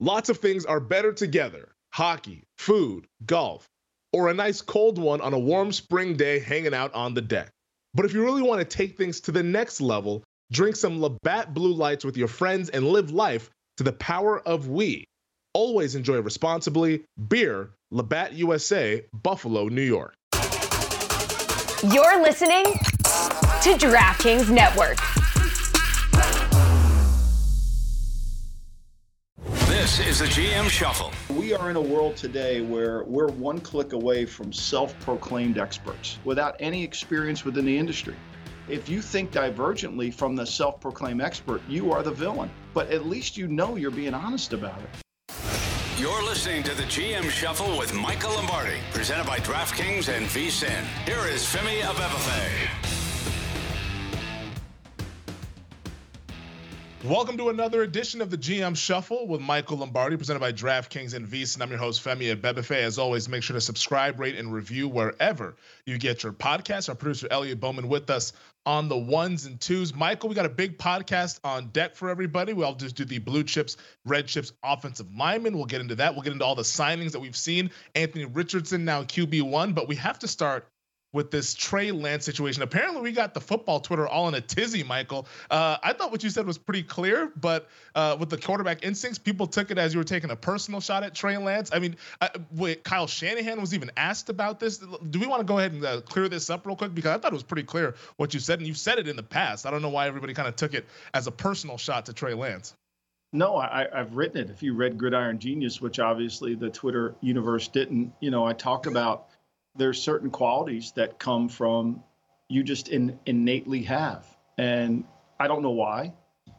Lots of things are better together. Hockey, food, golf, or a nice cold one on a warm spring day hanging out on the deck. But if you really want to take things to the next level, drink some Labatt Blue Lights with your friends and live life to the power of we. Always enjoy responsibly. Beer, Labatt USA, Buffalo, New York. You're listening to DraftKings Network. This is the GM Shuffle. We are in a world today where we're one click away from self-proclaimed experts without any experience within the industry. If you think divergently from the self-proclaimed expert, you are the villain. But at least you know you're being honest about it. You're listening to the GM Shuffle with Michael Lombardi, presented by DraftKings and VSiN. Here is Femi Abebefe. Welcome to another edition of the GM Shuffle with Michael Lombardi, presented by DraftKings and VSiN. I'm your host, Femi Abebefe. As always, make sure to subscribe, rate, and review wherever you get your podcasts. Our producer, Elliot Bowman, with us on the ones and twos. Michael, we got a big podcast on deck for everybody. We'll just do the blue chips, red chips, offensive linemen. We'll get into that. We'll get into all the signings that we've seen. Anthony Richardson now QB1, but we have to start with this Trey Lance situation. Apparently we got the football Twitter all in a tizzy, Michael. I thought what you said was pretty clear, but with the quarterback instincts, people took it as you were taking a personal shot at Trey Lance. I mean, Kyle Shanahan was even asked about this. Do we want to go ahead and clear this up real quick? Because I thought it was pretty clear what you said, and you've said it in the past. I don't know why everybody kind of took it as a personal shot to Trey Lance. No, I've written it. If you read Gridiron Genius, which obviously the Twitter universe didn't, I talked about there's certain qualities that come from you just innately have. And I don't know why.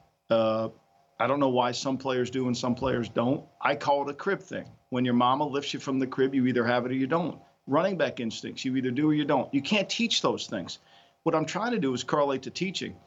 I don't know why some players do and some players don't. I call it a crib thing. When your mama lifts you from the crib, you either have it or you don't. Running back instincts, you either do or you don't. You can't teach those things. What I'm trying to do is correlate to teaching,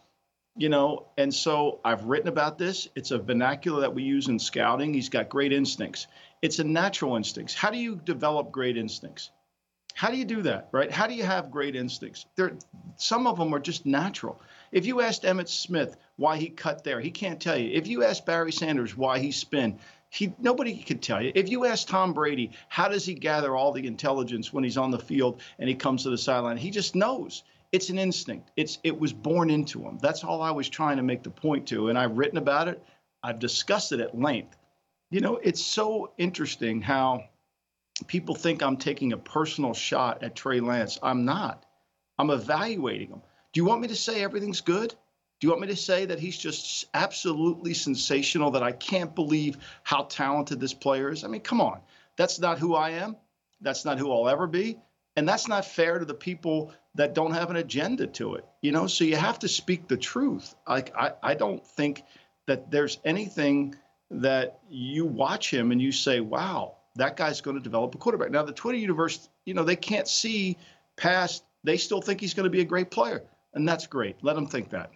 and so I've written about this. It's a vernacular that we use in scouting. He's got great instincts. It's a natural instincts. How do you develop great instincts? How do you do that, right? How do you have great instincts? Some of them are just natural. If you asked Emmitt Smith why he cut there, he can't tell you. If you asked Barry Sanders why he spin, nobody could tell you. If you asked Tom Brady, how does he gather all the intelligence when he's on the field and he comes to the sideline? He just knows. It's an instinct. It was born into him. That's all I was trying to make the point to. And I've written about it. I've discussed it at length. It's so interesting how people think I'm taking a personal shot at Trey Lance. I'm not. I'm evaluating him. Do you want me to say everything's good? Do you want me to say that he's just absolutely sensational, that I can't believe how talented this player is? I mean, come on. That's not who I am. That's not who I'll ever be. And that's not fair to the people that don't have an agenda to it. So you have to speak the truth. I don't think that there's anything that you watch him and you say, wow, that guy's going to develop a quarterback. Now, the Twitter universe, they can't see past. They still think he's going to be a great player. And that's great. Let them think that.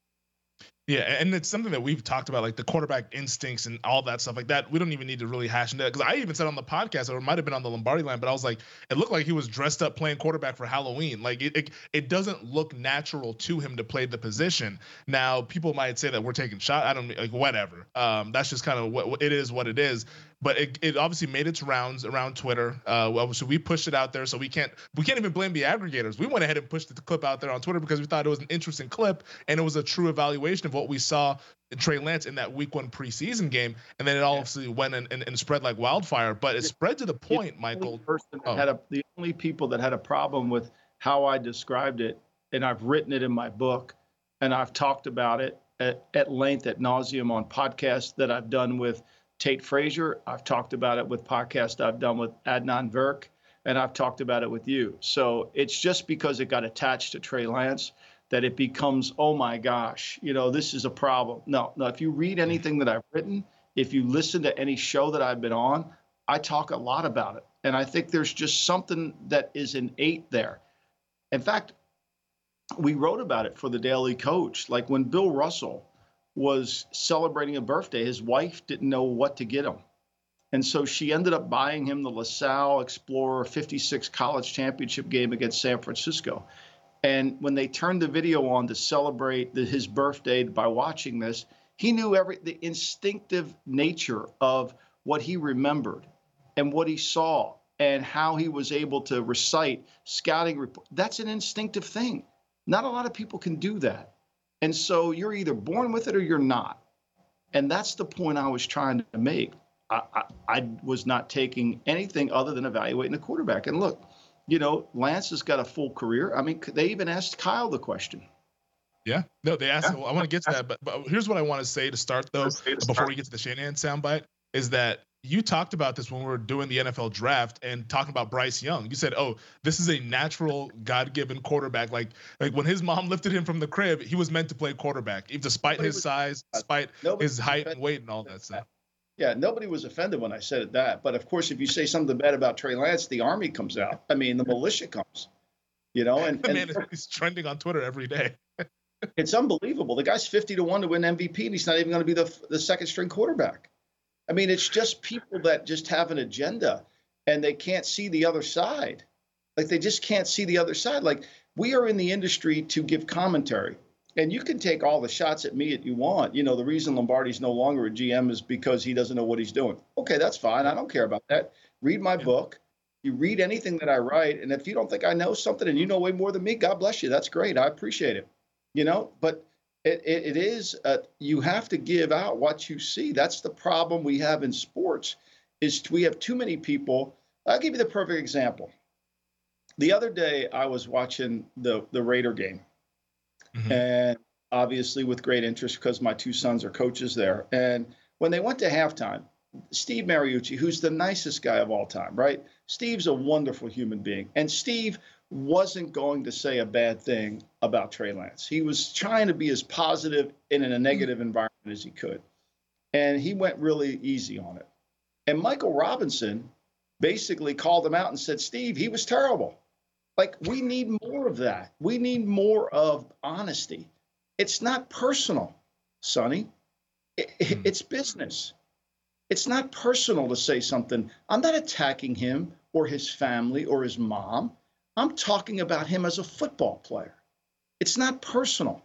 Yeah, and it's something that we've talked about, like the quarterback instincts and all that stuff like that. We don't even need to really hash into it, because I even said on the podcast, or it might have been on the Lombardi line, but I was like, it looked like he was dressed up playing quarterback for Halloween. Like it doesn't look natural to him to play the position. Now, people might say that we're taking shots. I don't like whatever. That's just kind of what it is. What it is. But it obviously made its rounds around Twitter. So we pushed it out there. So we can't even blame the aggregators. We went ahead and pushed the clip out there on Twitter because we thought it was an interesting clip and it was a true evaluation of what we saw in Trey Lance in that Week 1 preseason game. And then it obviously went and spread like wildfire. But it spread to the point, Michael. The only people that had a problem with how I described it, and I've written it in my book, and I've talked about it at length, ad nauseum on podcasts that I've done with Tate Frazier. I've talked about it with podcasts I've done with Adnan Virk, and I've talked about it with you. So it's just because it got attached to Trey Lance that it becomes, oh my gosh, this is a problem. No, if you read anything that I've written, if you listen to any show that I've been on, I talk a lot about it. And I think there's just something that is innate there. In fact, we wrote about it for the Daily Coach. Like when Bill Russell was celebrating a birthday, his wife didn't know what to get him. And so she ended up buying him the LaSalle Explorer 56 college championship game against San Francisco. And when they turned the video on to celebrate his birthday by watching this, he knew the instinctive nature of what he remembered and what he saw and how he was able to recite scouting report. That's an instinctive thing. Not a lot of people can do that. And so you're either born with it or you're not. And that's the point I was trying to make. I was not taking anything other than evaluating the quarterback. And look, Lance has got a full career. I mean, they even asked Kyle the question. Yeah, no, they asked. I want to get to that, but here's what I want to say to start, though, before we get to the Shanahan soundbite, is that you talked about this when we were doing the NFL draft and talking about Bryce Young. You said, "Oh, this is a natural, God-given quarterback. Like when his mom lifted him from the crib, he was meant to play quarterback, despite his size, despite his height and weight and all that stuff." Yeah, nobody was offended when I said that. But of course, if you say something bad about Trey Lance, the army comes out. I mean, the militia comes. And man, he's trending on Twitter every day. It's unbelievable. The guy's 50-1 to win MVP, and he's not even going to be the second string quarterback. I mean, it's just people that just have an agenda and they can't see the other side. Like, they just can't see the other side. Like, we are in the industry to give commentary, and you can take all the shots at me that you want. The reason Lombardi's no longer a GM is because he doesn't know what he's doing. Okay, that's fine. I don't care about that. Read my book. You read anything that I write, and if you don't think I know something and you know way more than me, God bless you. That's great. I appreciate it. But it is, you have to give out what you see. That's the problem we have in sports, is we have too many people. I'll give you the perfect example. The other day I was watching the Raider game, and obviously with great interest because my two sons are coaches there. And when they went to halftime, Steve Mariucci, who's the nicest guy of all time, right? Steve's a wonderful human being. And Steve wasn't going to say a bad thing about Trey Lance. He was trying to be as positive in a negative environment as he could. And he went really easy on it. And Michael Robinson basically called him out and said, Steve, he was terrible. Like, we need more of that. We need more of honesty. It's not personal, Sonny. It's business. It's not personal to say something. I'm not attacking him or his family or his mom. I'm talking about him as a football player. It's not personal.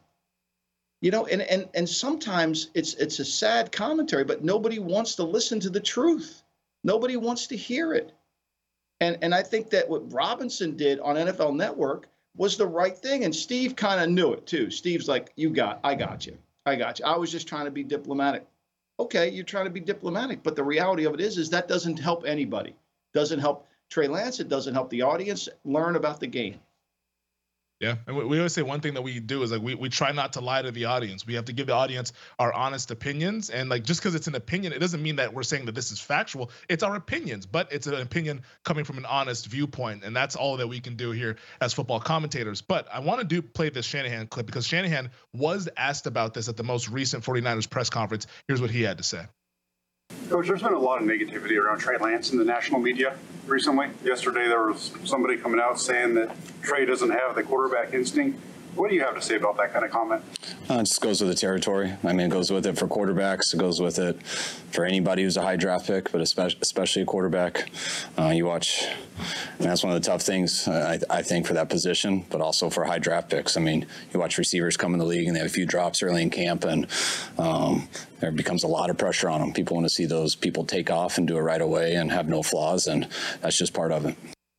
And sometimes it's a sad commentary, but nobody wants to listen to the truth. Nobody wants to hear it. And I think that what Robinson did on NFL Network was the right thing. And Steve kind of knew it too. Steve's like, I got you. I was just trying to be diplomatic. Okay, you're trying to be diplomatic, but the reality of it is that doesn't help anybody. Doesn't help Trey Lance. It doesn't help the audience learn about the game. Yeah, and we always say one thing that we do is like we try not to lie to the audience. We have to give the audience our honest opinions, and like just because it's an opinion, it doesn't mean that we're saying that this is factual. It's our opinions, but it's an opinion coming from an honest viewpoint, and that's all that we can do here as football commentators. But I want to play this Shanahan clip because Shanahan was asked about this at the most recent 49ers press conference. Here's what he had to say. Coach, there's been a lot of negativity around Trey Lance in the national media recently. Yesterday, there was somebody coming out saying that Trey doesn't have the quarterback instinct. What do you have to say about that kind of comment? It just goes with the territory. I mean, it goes with it for quarterbacks. It goes with it for anybody who's a high draft pick, but especially a quarterback. You watch, and that's one of the tough things, I think, for that position, but also for high draft picks. I mean, you watch receivers come in the league and they have a few drops early in camp, and there becomes a lot of pressure on them. People want to see those people take off and do it right away and have no flaws, and that's just part of it.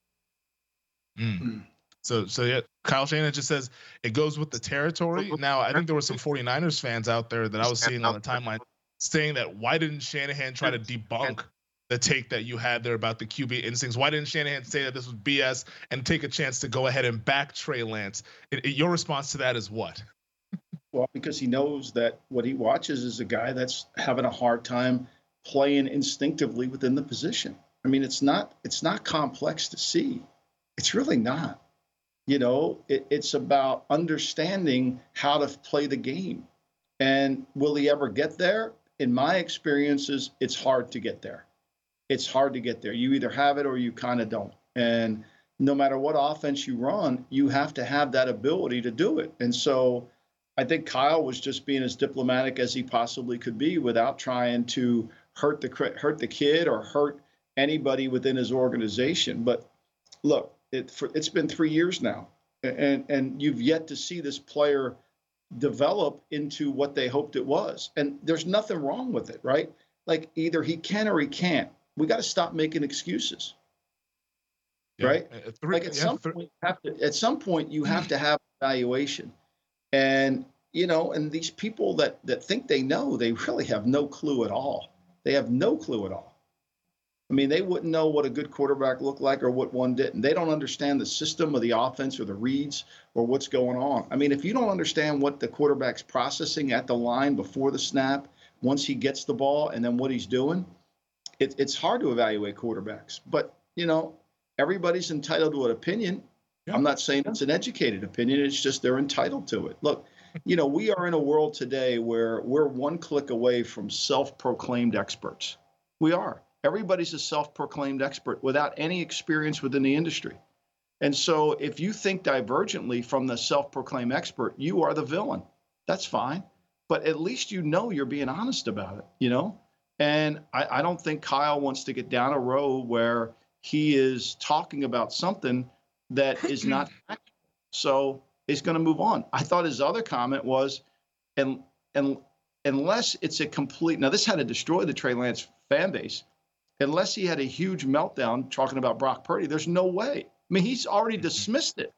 So yeah, Kyle Shanahan just says it goes with the territory. Now, I think there were some 49ers fans out there that I was seeing on the timeline saying that why didn't Shanahan try to debunk the take that you had there about the QB instincts? Why didn't Shanahan say that this was BS and take a chance to go ahead and back Trey Lance? Your response to that is what? Well, because he knows that what he watches is a guy that's having a hard time playing instinctively within the position. I mean, it's not complex to see. It's really not. It's about understanding how to play the game. And will he ever get there? In my experiences, it's hard to get there. It's hard to get there. You either have it or you kind of don't. And no matter what offense you run, you have to have that ability to do it. And so I think Kyle was just being as diplomatic as he possibly could be without trying to hurt the kid or hurt anybody within his organization. But look, it's been 3 years now, and you've yet to see this player develop into what they hoped it was. And there's nothing wrong with it, right? like either he can or he can't. We got to stop making excuses. Yeah. Right? Like at some point you have to have evaluation. And, and these people that think they know, they really have no clue at all. They have no clue at all. I mean, they wouldn't know what a good quarterback looked like or what one didn't. They don't understand the system of the offense or the reads or what's going on. I mean, if you don't understand what the quarterback's processing at the line before the snap, once he gets the ball, and then what he's doing, it's hard to evaluate quarterbacks. But, everybody's entitled to an opinion. Yeah. I'm not saying it's an educated opinion. It's just they're entitled to it. Look, we are in a world today where we're one click away from self-proclaimed experts. We are. Everybody's a self-proclaimed expert without any experience within the industry. And so if you think divergently from the self-proclaimed expert, you are the villain. That's fine. But at least you're being honest about it, And I don't think Kyle wants to get down a road where he is talking about something that is not factual. So he's going to move on. I thought his other comment was, and unless it's a complete, now this had to destroy the Trey Lance fan base. Unless he had a huge meltdown talking about Brock Purdy, there's no way. I mean, he's already dismissed it.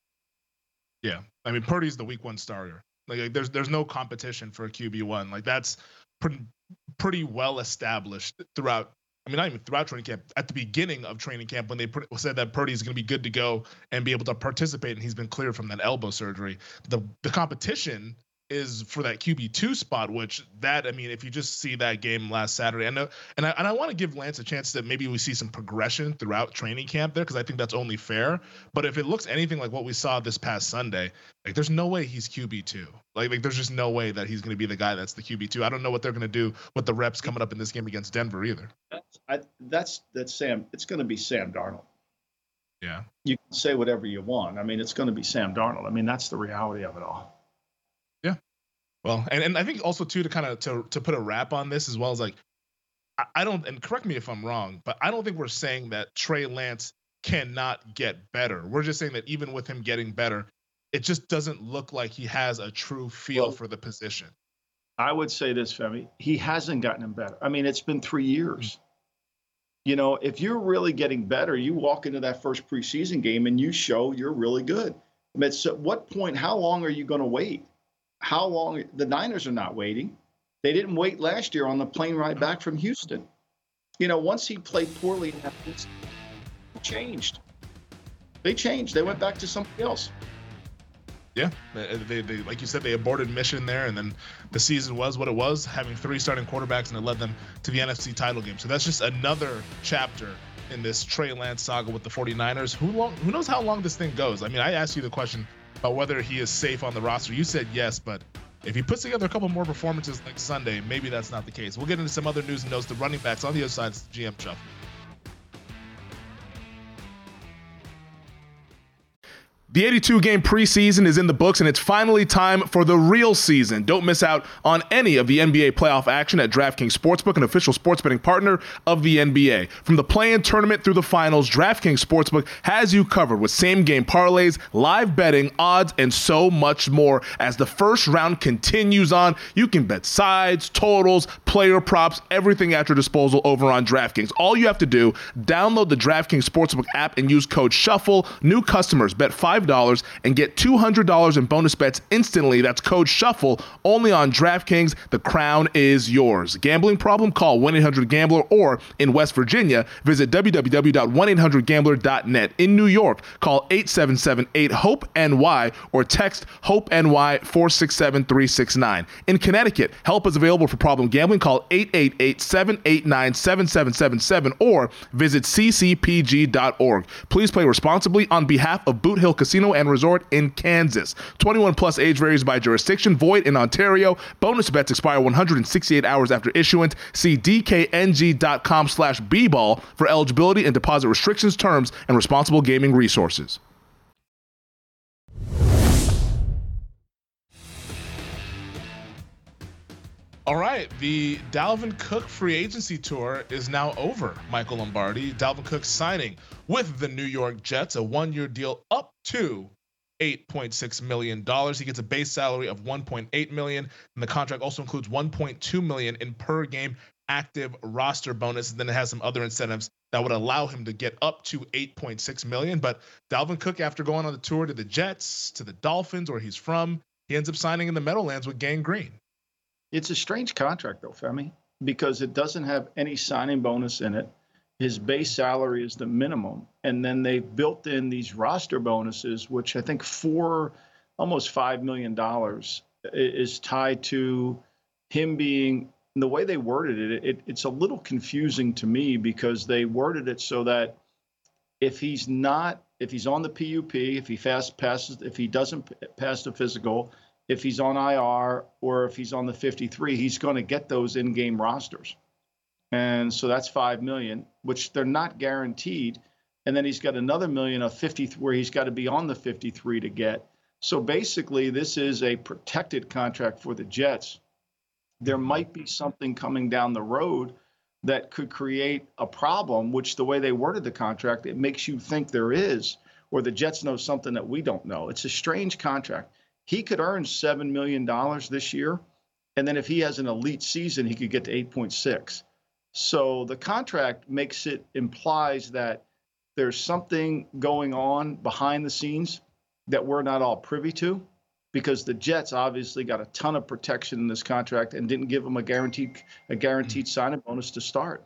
Yeah. I mean, Purdy's the week 1 starter. Like there's no competition for a QB1. Like that's pretty well established throughout. I mean, not even throughout training camp. At the beginning of training camp, when they said that Purdy is going to be good to go and be able to participate, and he's been cleared from that elbow surgery. The competition is for that QB2 spot, which if you just see that game last Saturday, I know, and I want to give Lance a chance that maybe we see some progression throughout training camp there, because I think that's only fair. But if it looks anything like what we saw this past Sunday, like there's no way he's QB2. Like there's just no way that he's going to be the guy that's the QB2. I don't know what they're going to do with the reps coming up in this game against Denver either. That's Sam. It's going to be Sam Darnold. Yeah. You can say whatever you want. I mean, it's going to be Sam Darnold. I mean, that's the reality of it all. Well, and I think also too, to kind of to put a wrap on this, as well as like, I don't, and correct me if I'm wrong, but I don't think we're saying that Trey Lance cannot get better. We're just saying that even with him getting better, it just doesn't look like he has a true feel for the position. I would say this, Femi, he hasn't gotten him better. I mean, it's been 3 years. If you're really getting better, you walk into that first preseason game and you show you're really good. I mean, at what point, how long are you going to wait? How long? The Niners are not waiting. They didn't wait last year on the plane ride back from Houston. Once he played poorly, it changed. They changed. They went back to something else. Yeah, they like you said, they aborted mission there, and then the season was what it was, having 3 starting quarterbacks, and it led them to the NFC title game. So that's just another chapter in this Trey Lance saga with the 49ers. Who knows how long this thing goes? I mean, I asked you the question about whether he is safe on the roster. You said yes, but if he puts together a couple more performances next Sunday, maybe that's not the case. We'll get into some other news and notes. The running backs on the other side, GM Shuffle. The 82-game preseason is in the books, and it's finally time for the real season. Don't miss out on any of the NBA playoff action at DraftKings Sportsbook, an official sports betting partner of the NBA. From the play-in tournament through the finals, DraftKings Sportsbook has you covered with same-game parlays, live betting, odds, and so much more. As the first round continues on, you can bet sides, totals, player props, everything at your disposal over on DraftKings. All you have to do, download the DraftKings Sportsbook app and use code SHUFFLE. New customers bet $5 and get $200 in bonus bets instantly. That's code SHUFFLE only on DraftKings. The crown is yours. Gambling problem? Call 1-800-GAMBLER, or in West Virginia, visit www.1800gambler.net. In New York, call 877-8-HOPE-NY or text HOPE-NY 467-369. In Connecticut, help is available for problem gambling. Call 888-789-7777 or visit ccpg.org. Please play responsibly on behalf of Boot Hill Casino and Resort in Kansas. 21 plus, age varies by jurisdiction. Void in Ontario. Bonus bets expire 168 hours after issuance. See dkng.com/bball for eligibility and deposit restrictions, terms, and responsible gaming resources. All right, the Dalvin Cook free agency tour is now over, Michael Lombardi. Dalvin Cook signing with the New York Jets, a 1-year deal up to $8.6 million. He gets a base salary of $1.8 million, and the contract also includes $1.2 million in per game active roster bonus, and then it has some other incentives that would allow him to get up to $8.6 million. But Dalvin Cook, after going on the tour to the Jets, to the Dolphins, where he's from, he ends up signing in the Meadowlands with Gang Green. It's a strange contract, though, Femi, because it doesn't have any signing bonus in it. His base salary is the minimum. And then they've built in these roster bonuses, which I think almost $5 million is tied to him being, the way they worded it's a little confusing to me, because they worded it so that if he's on the PUP, if he doesn't pass the physical, if he's on IR, or if he's on the 53, he's going to get those in-game rosters. And so that's $5 million, which they're not guaranteed. And then he's got another $1 million of 50, where he's got to be on the 53 to get. So basically, this is a protected contract for the Jets. There might be something coming down the road that could create a problem, which the way they worded the contract, it makes you think there is, or the Jets know something that we don't know. It's a strange contract. He could earn $7 million this year, and then if he has an elite season, he could get to 8.6. So the contract implies that there's something going on behind the scenes that we're not all privy to, because the Jets obviously got a ton of protection in this contract and didn't give him a guaranteed signing bonus to start.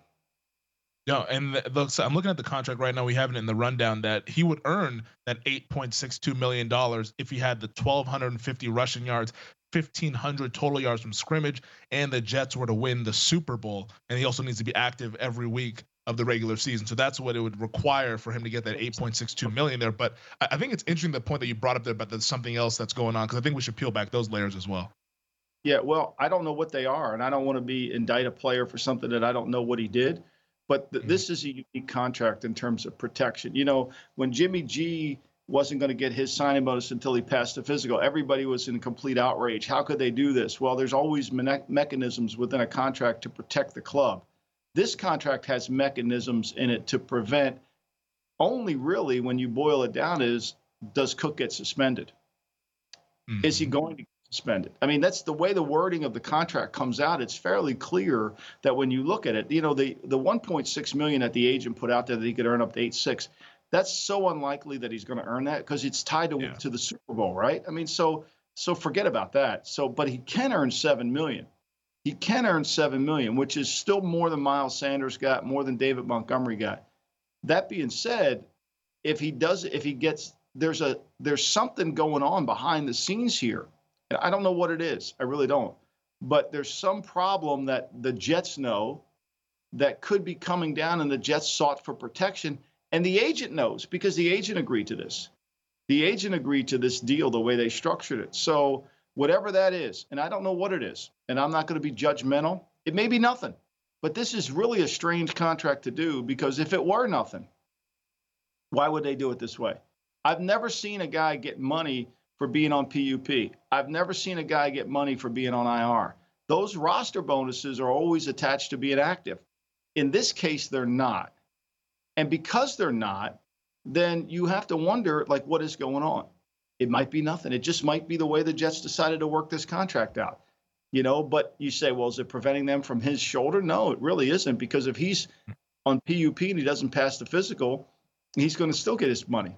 No, and so I'm looking at the contract right now. We have it in the rundown that he would earn that $8.62 million if he had the 1,250 rushing yards, 1,500 total yards from scrimmage, and the Jets were to win the Super Bowl. And he also needs to be active every week of the regular season. So that's what it would require for him to get that $8.62 million there. But I think it's interesting, the point that you brought up there about there's something else that's going on, because I think we should peel back those layers as well. Yeah, well, I don't know what they are, and I don't want to indict a player for something that I don't know what he did. But this is a unique contract in terms of protection. You know, when Jimmy G wasn't going to get his signing bonus until he passed the physical, everybody was in complete outrage. How could they do this? Well, there's always mechanisms within a contract to protect the club. This contract has mechanisms in it to prevent, only really when you boil it down, is, does Cook get suspended? Mm-hmm. Is he going to get suspended? I mean, that's the way the wording of the contract comes out. It's fairly clear that when you look at it, you know, the $1.6 million that the agent put out there that he could earn up to 8.6, that's so unlikely that he's going to earn that, because it's tied to the Super Bowl, right? I mean, so forget about that. So, but he can earn $7 million. He can earn $7 million, which is still more than Miles Sanders got, more than David Montgomery got. That being said, there's something going on behind the scenes here. And I don't know what it is. I really don't. But there's some problem that the Jets know that could be coming down, and the Jets sought for protection. And the agent knows, because the agent agreed to this. The agent agreed to this deal the way they structured it. So whatever that is, and I don't know what it is, and I'm not going to be judgmental. It may be nothing, but this is really a strange contract to do, because if it were nothing, why would they do it this way? I've never seen a guy get money for being on PUP. I've never seen a guy get money for being on IR. Those roster bonuses are always attached to being active. In this case, they're not. And because they're not, then you have to wonder, like, what is going on? It might be nothing. It just might be the way the Jets decided to work this contract out. You know, but you say, well, is it preventing them from his shoulder? No, it really isn't, because if he's on PUP and he doesn't pass the physical, he's going to still get his money.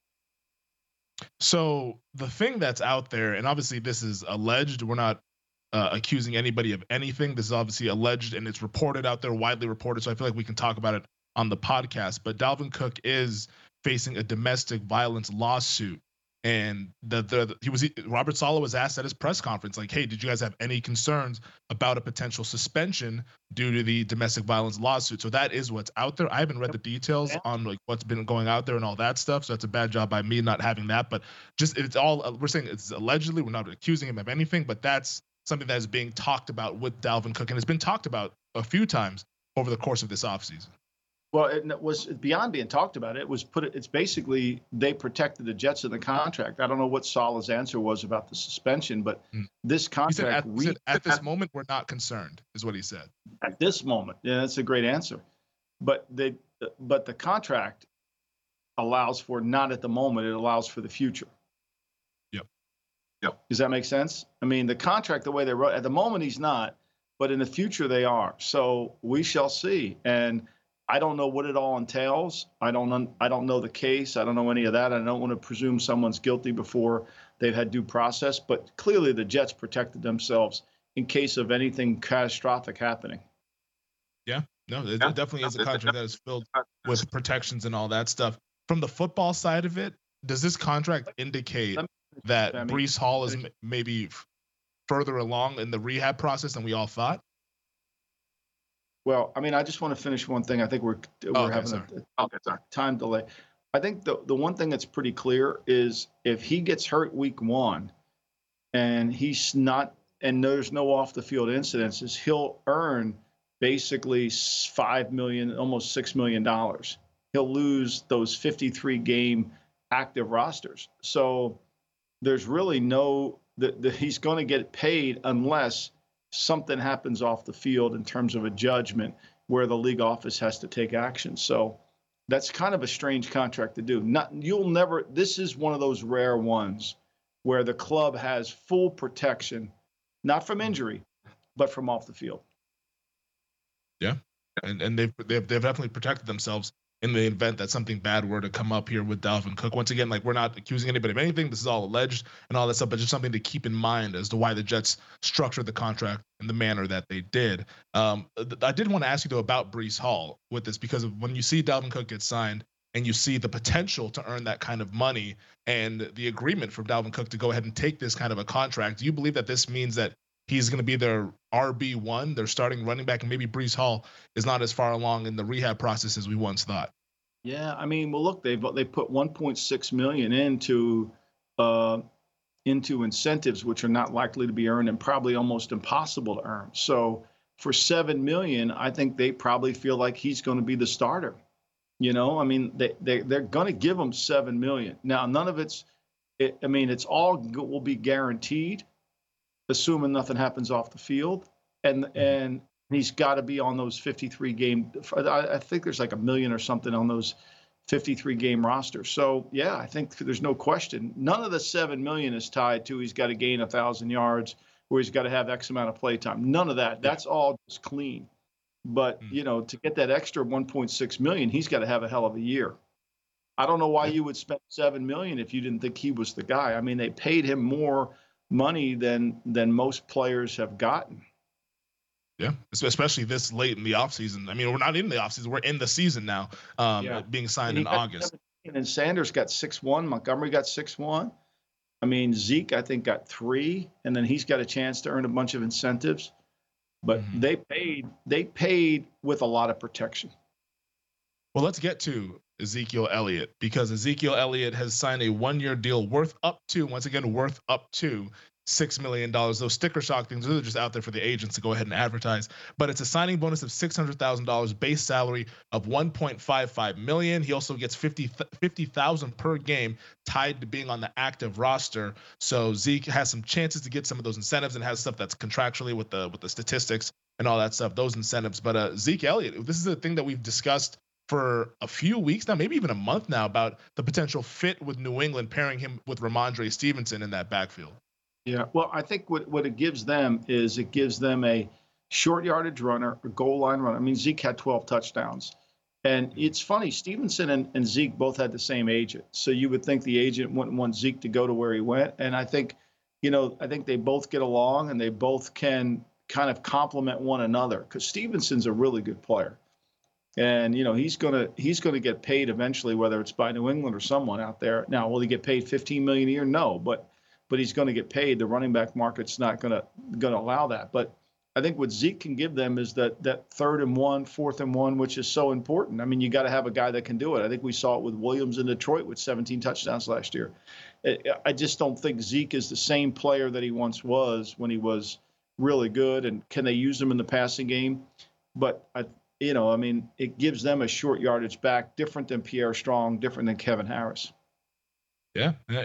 So the thing that's out there, and obviously this is alleged, we're not accusing anybody of anything. This is obviously alleged, and it's reported out there, widely reported. So I feel like we can talk about it on the podcast. But Dalvin Cook is facing a domestic violence lawsuit. And Robert Saleh was asked at his press conference, like, hey, did you guys have any concerns about a potential suspension due to the domestic violence lawsuit? So that is what's out there. I haven't read the details on like what's been going out there and all that stuff. So that's a bad job by me not having that. But just, it's all, we're saying it's allegedly, we're not accusing him of anything, but that's something that is being talked about with Dalvin Cook, and it's been talked about a few times over the course of this offseason. Well, it was beyond being talked about. It's basically they protected the Jets in the contract. I don't know what Saleh's answer was about the suspension, but this contract. He said at this moment, we're not concerned, is what he said. At this moment. Yeah, that's a great answer. But the contract allows for not at the moment, it allows for the future. Yep. Does that make sense? I mean, the contract, the way they wrote, at the moment he's not, but in the future they are. So we shall see. And I don't know what it all entails. I don't know the case. I don't know any of that. I don't want to presume someone's guilty before they've had due process. But clearly the Jets protected themselves in case of anything catastrophic happening. Yeah, no, it definitely is a contract that is filled with protections and all that stuff. From the football side of it, does this contract indicate that Breece Hall is maybe further along in the rehab process than we all thought? Well, I mean, I just want to finish one thing. I think we're having a time delay. I think the one thing that's pretty clear is if he gets hurt week 1 and he's not, and there's no off the field incidences, he'll earn basically $5 million, almost $6 million. He'll lose those 53 game active rosters. So there's really he's going to get paid unless something happens off the field in terms of a judgment where the league office has to take action. So that's kind of a strange contract to do. This is one of those rare ones where the club has full protection, not from injury, but from off the field. Yeah. And they've definitely protected themselves in the event that something bad were to come up here with Dalvin Cook. Once again, like, we're not accusing anybody of anything. This is all alleged and all that stuff, but just something to keep in mind as to why the Jets structured the contract in the manner that they did. I did want to ask you, though, about Breece Hall with this, because when you see Dalvin Cook get signed and you see the potential to earn that kind of money and the agreement for Dalvin Cook to go ahead and take this kind of a contract, do you believe that this means that he's going to be their RB1, their starting running back, and maybe Breece Hall is not as far along in the rehab process as we once thought? Yeah, I mean, well, look, they put $1.6 million into incentives, which are not likely to be earned and probably almost impossible to earn. So for $7 million, I think they probably feel like he's going to be the starter. You know, I mean, they're going to give him $7 million. Now, none of it's all will be guaranteed, assuming nothing happens off the field, and he's got to be on those 53 game. I think there's like $1 million or something on those 53 game rosters. So yeah, I think there's no question. None of the $7 million is tied to he's got to gain 1,000 yards or he's got to have X amount of play time. None of that. That's all just clean. But to get that extra 1.6 million, he's got to have a hell of a year. I don't know why you would spend $7 million if you didn't think he was the guy. I mean, they paid him more money than most players have gotten. Yeah, especially this late in the offseason. I mean, we're not in the offseason. We're in the season now, being signed in August. And Sanders got 6-1. Montgomery got 6-1. I mean, Zeke, I think, got 3. And then he's got a chance to earn a bunch of incentives. But they paid with a lot of protection. Well, let's get to Ezekiel Elliott, because Ezekiel Elliott has signed a 1-year deal worth up to $6 million. Those sticker shock things, those are just out there for the agents to go ahead and advertise. But it's a signing bonus of $600,000, base salary of $1.55 million. He also gets $50,000 per game tied to being on the active roster. So Zeke has some chances to get some of those incentives and has stuff that's contractually with the statistics and all that stuff, those incentives. But Zeke Elliott, this is a thing that we've discussed for a few weeks now, maybe even a month now, about the potential fit with New England, pairing him with Ramondre Stevenson in that backfield. Yeah, well, I think what it gives them is it gives them a short yardage runner, a goal line runner. I mean, Zeke had 12 touchdowns. And it's funny, Stevenson and Zeke both had the same agent. So you would think the agent wouldn't want Zeke to go to where he went. And I think they both get along and they both can kind of complement one another, because Stevenson's a really good player. And, he's going to get paid eventually, whether it's by New England or someone out there. Now, will he get paid $15 million a year? No, but he's going to get paid. The running back market's not going to allow that. But I think what Zeke can give them is that 3rd and 1, 4th and 1, which is so important. I mean, you got to have a guy that can do it. I think we saw it with Williams in Detroit with 17 touchdowns last year. I just don't think Zeke is the same player that he once was when he was really good. And can they use him in the passing game? But it gives them a short yardage back, different than Pierre Strong, different than Kevin Harris. Yeah, it's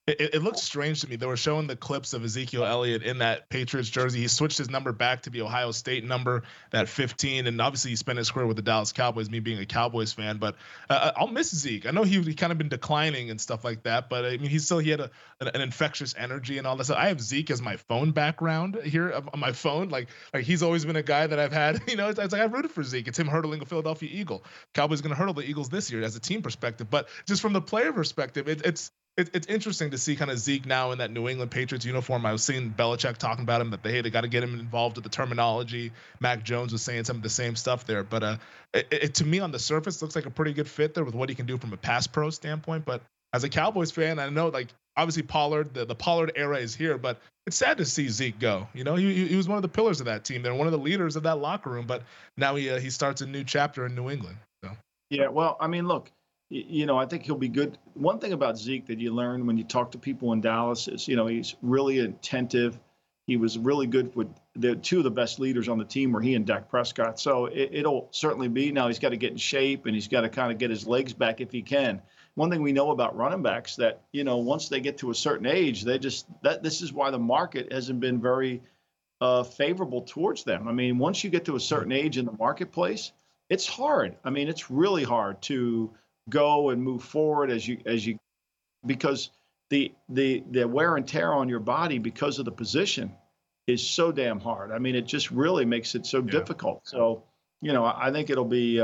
It looks strange to me. They were showing the clips of Ezekiel Elliott in that Patriots jersey. He switched his number back to the Ohio State number, that 15, and obviously he spent his career with the Dallas Cowboys, me being a Cowboys fan. But I'll miss Zeke. I know he kind of been declining and stuff like that, but I mean, he had an infectious energy and all that stuff. I have Zeke as my phone background here on my phone. Like he's always been a guy that I've had, it's like I rooted for Zeke. It's him hurdling a Philadelphia Eagle. Cowboys going to hurdle the Eagles this year as a team perspective. But just from the player perspective, it's interesting to see kind of Zeke now in that New England Patriots uniform. I was seeing Belichick talking about him that they got to get him involved with the terminology. Mac Jones was saying some of the same stuff there, but it to me on the surface looks like a pretty good fit there with what he can do from a pass pro standpoint. But as a Cowboys fan, I know like obviously Pollard, the Pollard era is here, but it's sad to see Zeke go. He was one of the pillars of that team. They're one of the leaders of that locker room, but now he starts a new chapter in New England. So yeah, well, I mean, look. I think he'll be good. One thing about Zeke that you learn when you talk to people in Dallas is, he's really attentive. He was really good with the two of the best leaders on the team were he and Dak Prescott. So it'll certainly be. Now he's got to get in shape and he's got to kind of get his legs back if he can. One thing we know about running backs that, once they get to a certain age, this is why the market hasn't been very favorable towards them. I mean, once you get to a certain age in the marketplace, it's hard. I mean, it's really hard to go and move forward as you because the wear and tear on your body because of the position is so damn hard. I mean, it just really makes it so difficult. So, I think it'll be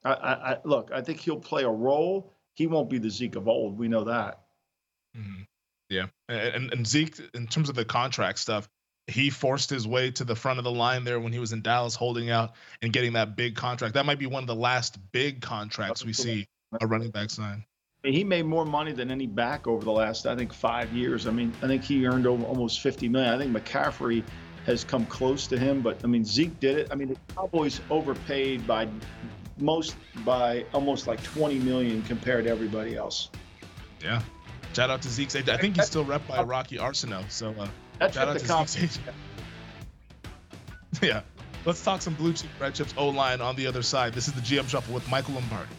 I think he'll play a role. He won't be the Zeke of old. We know that. Mm-hmm. Yeah. And Zeke, in terms of the contract stuff, he forced his way to the front of the line there when he was in Dallas holding out and getting that big contract. That might be one of the last big contracts we see a running back sign. He made more money than any back over the last, I think, 5 years. I mean, I think he earned almost $50 million. I think McCaffrey has come close to him, but I mean, Zeke did it. I mean, the Cowboys overpaid by almost like $20 million compared to everybody else. Yeah. Shout out to Zeke. I think he's still repped by Rocky Arsenault. So that's shout out to Zeke. Yeah. Let's talk some blue chip, red chips O-line on the other side. This is the GM Shuffle with Michael Lombardi.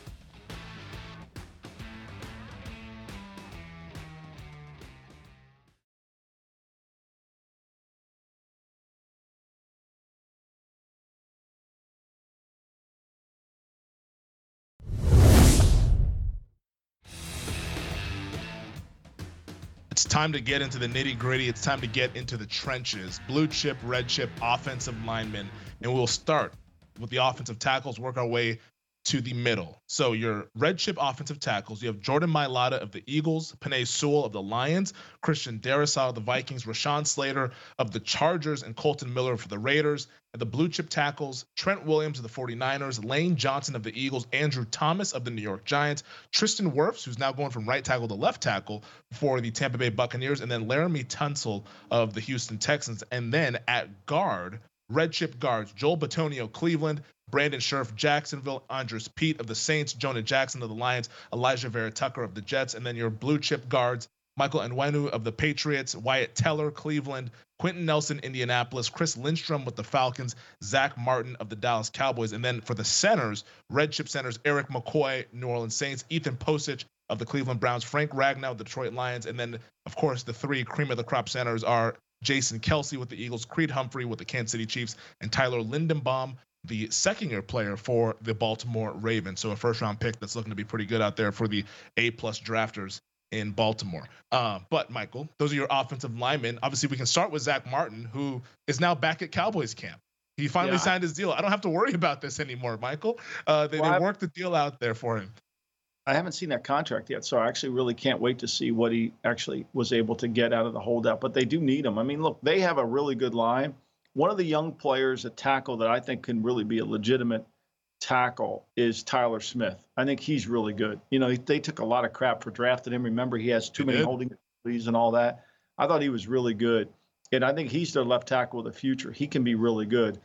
It's time to get into the nitty-gritty. It's time to get into the trenches. Blue chip, red chip, offensive linemen. And we'll start with the offensive tackles, work our way to the middle. So your red chip offensive tackles, you have Jordan Mailata of the Eagles, Penei Sewell of the Lions, Christian Darrisaw of the Vikings, Rashawn Slater of the Chargers, and Colton Miller for the Raiders. And the blue chip tackles, Trent Williams of the 49ers, Lane Johnson of the Eagles, Andrew Thomas of the New York Giants, Tristan Wirfs, who's now going from right tackle to left tackle for the Tampa Bay Buccaneers, and then Laramie Tunsil of the Houston Texans. And then at guard, red chip guards, Joel Bitonio, Cleveland, Brandon Scherf, Jacksonville, Andres Pete of the Saints, Jonah Jackson of the Lions, Elijah Vera Tucker of the Jets, and then your blue chip guards, Michael Onwenu of the Patriots, Wyatt Teller, Cleveland, Quentin Nelson, Indianapolis, Chris Lindstrom with the Falcons, Zach Martin of the Dallas Cowboys, and then for the centers, red chip centers, Eric McCoy, New Orleans Saints, Ethan Posich of the Cleveland Browns, Frank Ragnow of the Detroit Lions, and then, of course, the three cream of the crop centers are Jason Kelce with the Eagles, Creed Humphrey with the Kansas City Chiefs, and Tyler Lindenbaum, the second-year player for the Baltimore Ravens. So a first-round pick that's looking to be pretty good out there for the A-plus drafters in Baltimore. But, Michael, those are your offensive linemen. Obviously, we can start with Zach Martin, who is now back at Cowboys camp. He finally signed his deal. I don't have to worry about this anymore, Michael. They worked the deal out there for him. I haven't seen that contract yet, so I actually really can't wait to see what he actually was able to get out of the holdout. But they do need him. I mean, look, they have a really good line. One of the young players at tackle that I think can really be a legitimate tackle is Tyler Smith. I think he's really good. They took a lot of crap for drafting him. Remember, he has too many holding abilities and all that. I thought he was really good. And I think he's their left tackle of the future. He can be really good.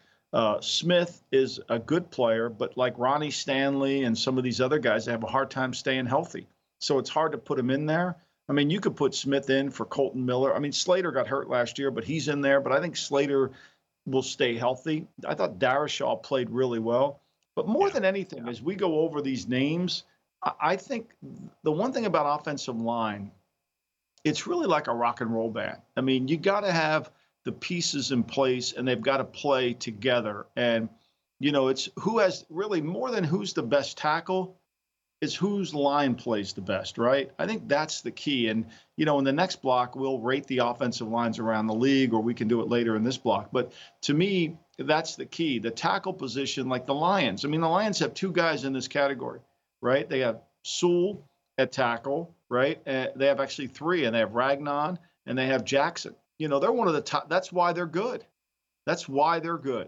Smith is a good player, but like Ronnie Stanley and some of these other guys, they have a hard time staying healthy. So it's hard to put him in there. I mean, you could put Smith in for Colton Miller. I mean, Slater got hurt last year, but he's in there. But I think Slater will stay healthy. I thought Darrisaw played really well. But more than anything, as we go over these names, I think the one thing about offensive line it's really like a rock and roll band. I mean, you got to have the pieces in place, and they've got to play together. And, it's who has really more than who's the best tackle, it's whose line plays the best, right? I think that's the key. And, in the next block, we'll rate the offensive lines around the league, or we can do it later in this block. But to me, that's the key. The tackle position, like the Lions. I mean, the Lions have two guys in this category, right? They have Sewell at tackle, right? They have actually three, and they have Ragnon and they have Jackson. They're one of the top. That's why they're good. That's why they're good.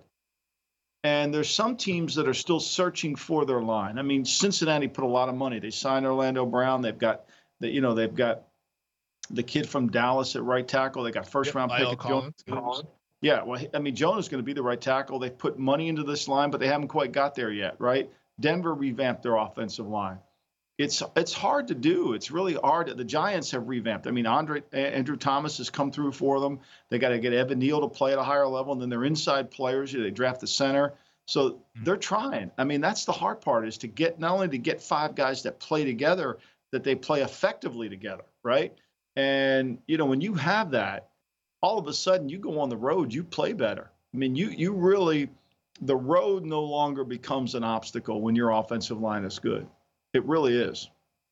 And there's some teams that are still searching for their line. I mean, Cincinnati put a lot of money. They signed Orlando Brown. They've got they've got the kid from Dallas at right tackle. They got first-round pick at Jonas. Yeah, well, I mean, Jonah's going to be the right tackle. They've put money into this line, but they haven't quite got there yet, right? Denver revamped their offensive line. It's hard to do. It's really hard. The Giants have revamped. I mean, Andrew Thomas has come through for them. They got to get Evan Neal to play at a higher level, and then their inside players. They draft the center, so they're trying. I mean, that's the hard part, is to get not only to get five guys that play together, that they play effectively together, right? And when you have that, all of a sudden you go on the road, you play better. I mean, you really, the road no longer becomes an obstacle when your offensive line is good. It really is.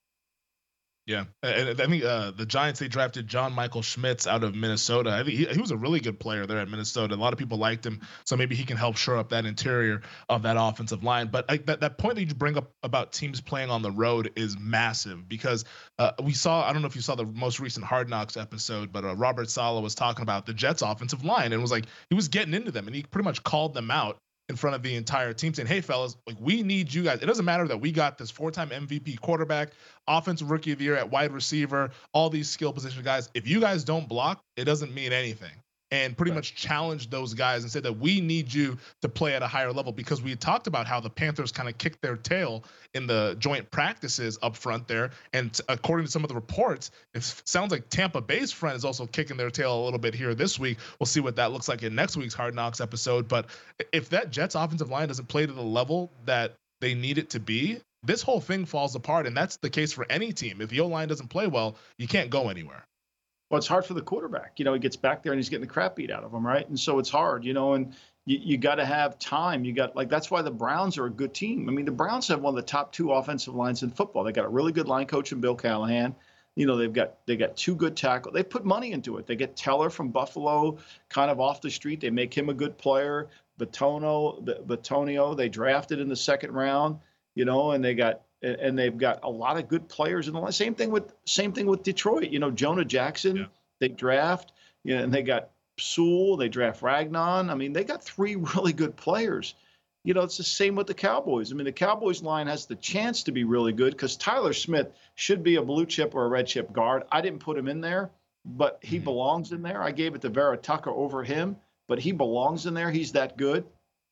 Yeah, and I think the Giants, they drafted John Michael Schmitz out of Minnesota. I think he was a really good player there at Minnesota. A lot of people liked him, so maybe he can help shore up that interior of that offensive line. But that point that you bring up about teams playing on the road is massive, because we saw, I don't know if you saw the most recent Hard Knocks episode, but Robert Saleh was talking about the Jets offensive line, and was like, he was getting into them, and he pretty much called them out in front of the entire team, saying, hey, fellas, like, we need you guys. It doesn't matter that we got this 4-time MVP quarterback, offensive rookie of the year at wide receiver, all these skill position guys. If you guys don't block, it doesn't mean anything. And pretty much challenged those guys and said that we need you to play at a higher level, because we talked about how the Panthers kind of kicked their tail in the joint practices up front there. And according to some of the reports, it sounds like Tampa Bay's front is also kicking their tail a little bit here this week. We'll see what that looks like in next week's Hard Knocks episode. But if that Jets offensive line doesn't play to the level that they need it to be, this whole thing falls apart. And that's the case for any team. If the O-line doesn't play well, you can't go anywhere. Well, it's hard for the quarterback. He gets back there and he's getting the crap beat out of him, right? And so it's hard, and you got to have time. That's why the Browns are a good team. I mean, the Browns have one of the top two offensive lines in football. They got a really good line coach in Bill Callahan. They've got two good tackles. They put money into it. They get Teller from Buffalo kind of off the street. They make him a good player. Batonio, they drafted in the second round, and they've got a lot of good players in the line. Same thing with Detroit. Jonah Jackson, They draft, and they got Sewell, they draft Ragnon. I mean, they got three really good players. It's the same with the Cowboys. I mean, the Cowboys line has the chance to be really good, because Tyler Smith should be a blue chip or a red chip guard. I didn't put him in there, but he belongs in there. I gave it to Vera Tucker over him, but he belongs in there. He's that good.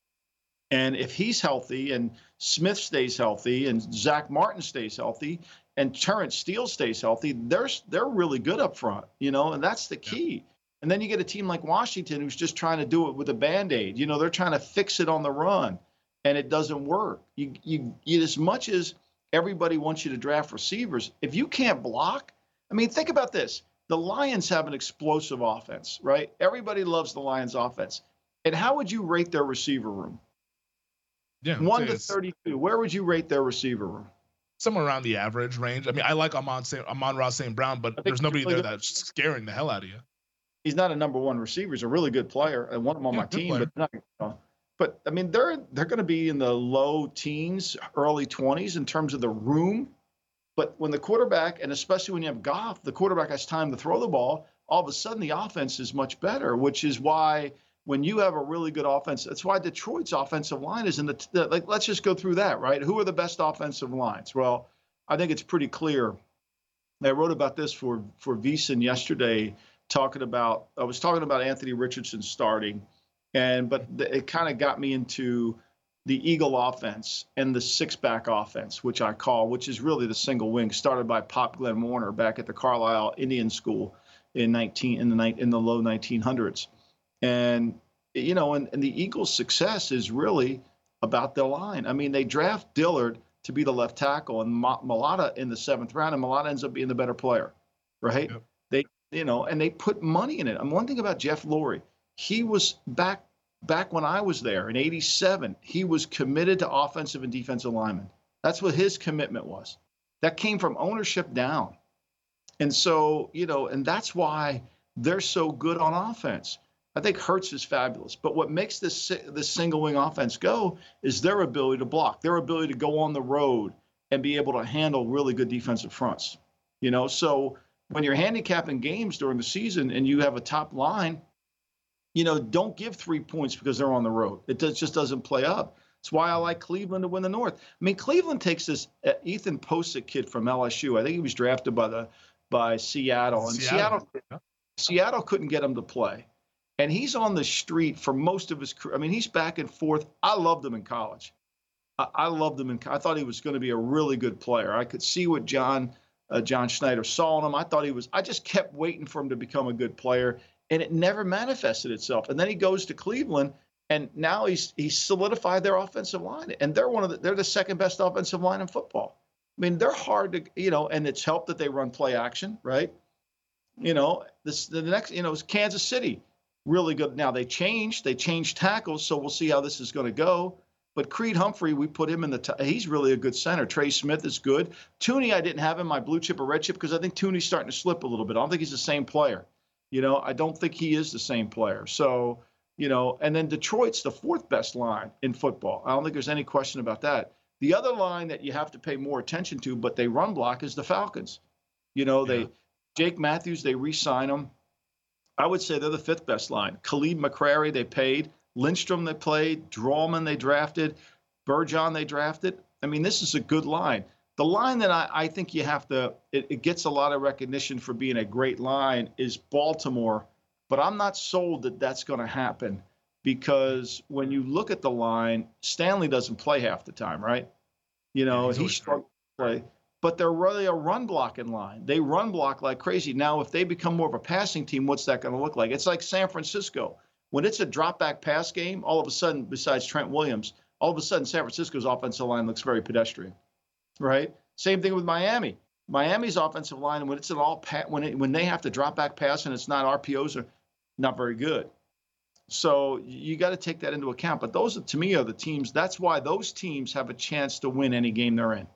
And if he's healthy, and Smith stays healthy, and Zach Martin stays healthy, and Terrence Steele stays healthy, they're really good up front, and that's the key. And then you get a team like Washington who's just trying to do it with a Band-Aid. They're trying to fix it on the run, and it doesn't work. You as much as everybody wants you to draft receivers, if you can't block, I mean, think about this. The Lions have an explosive offense, right? Everybody loves the Lions offense. And how would you rate their receiver room? Yeah, 1 to 32. Where would you rate their receiver room? Somewhere around the average range. I mean, I like Amon-Ra St. Brown, but there's nobody there that's scaring the hell out of you. He's not a number one receiver. He's a really good player. I want him on my team, but I mean, they're going to be in the low teens, early 20s in terms of the room. But when the quarterback, and especially when you have Goff, the quarterback has time to throw the ball, all of a sudden the offense is much better, which is why when you have a really good offense, that's why Detroit's offensive line is in the let's just go through that, right? Who are the best offensive lines? Well, I think it's pretty clear. I wrote about this for VSiN yesterday, I was talking about Anthony Richardson starting, but it kind of got me into the Eagle offense and the six-back offense, which is really the single wing, started by Pop Glenn Warner back at the Carlisle Indian School in the low 1900s. And, and the Eagles' success is really about their line. I mean, they draft Dillard to be the left tackle and Mailata in the 7th round, and Mailata ends up being the better player, right? Yep. and they put money in it. One thing about Jeff Lurie, he was back when I was there in '87, he was committed to offensive and defensive linemen. That's what his commitment was. That came from ownership down. And so, and that's why they're so good on offense. I think Hurts is fabulous. But what makes this single wing offense go is their ability to block, their ability to go on the road and be able to handle really good defensive fronts. So when you're handicapping games during the season and you have a top line, don't give 3 points because they're on the road. It just doesn't play up. That's why I like Cleveland to win the North. I mean, Cleveland takes this Ethan Posick kid from LSU. I think he was drafted by Seattle. And Seattle couldn't get him to play. And he's on the street for most of his career. I mean, he's back and forth. I loved him in college. I loved him I thought he was going to be a really good player. I could see what John Schneider saw in him. I just kept waiting for him to become a good player. And it never manifested itself. And then he goes to Cleveland, and now he's solidified their offensive line. And they're the second best offensive line in football. I mean, they're hard to, and it's helped that they run play action, right? The next, is Kansas City, really good. Now they changed tackles, so we'll see how this is going to go. But Creed Humphrey, we put him in he's really a good center. Trey Smith is good. Tooney, I didn't have in my blue chip or red chip because I think Tooney's starting to slip a little bit. I don't think he's the same player. I don't think he is the same player. So, and then Detroit's the fourth best line in football. I don't think there's any question about that. The other line that you have to pay more attention to, but they run block, is the Falcons. Jake Matthews, they re-sign him. I would say they're the fifth best line. Khalid McCrary, they paid. Lindstrom, they played. Drawman, they drafted. Burgeon, they drafted. I mean, this is a good line. The line that I think you have to, it gets a lot of recognition for being a great line is Baltimore, but I'm not sold that that's going to happen because when you look at the line, Stanley doesn't play half the time, right? He struggles to play, but they're really a run blocking line. They run block like crazy. Now, if they become more of a passing team, what's that going to look like? It's like San Francisco. When it's a drop back pass game, all of a sudden, besides Trent Williams, all of a sudden San Francisco's offensive line looks very pedestrian. Right. Same thing with Miami. Miami's offensive line, when it's an when they have to drop back pass and it's not RPOs, are not very good. So you got to take that into account. But those, to me, are the teams. That's why those teams have a chance to win any game they're in.